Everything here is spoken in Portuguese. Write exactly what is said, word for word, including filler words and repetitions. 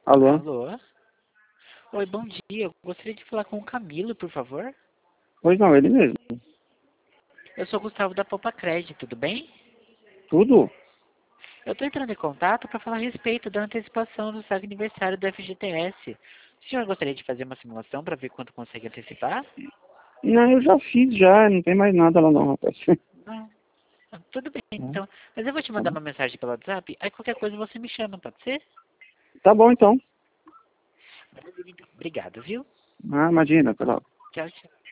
Alô? Alô? Oi, bom dia. Eu gostaria de falar com o Camilo, por favor. Pois não, ele mesmo. Eu sou o Gustavo da Poupa Crédito, tudo bem? Tudo? Eu estou entrando em contato para falar a respeito da antecipação do seu aniversário do F G T S. O senhor gostaria de fazer uma simulação para ver quanto consegue antecipar? Não, eu já fiz já, não tem mais nada lá não, rapaz. Não. Ah, tudo bem, Tá então. Mas eu vou te mandar uma mensagem pelo WhatsApp, aí qualquer coisa você me chama, pode ser? Tá bom então. Maravilha, então. Obrigado, viu? Ah, imagina, pela Tchau, tchau.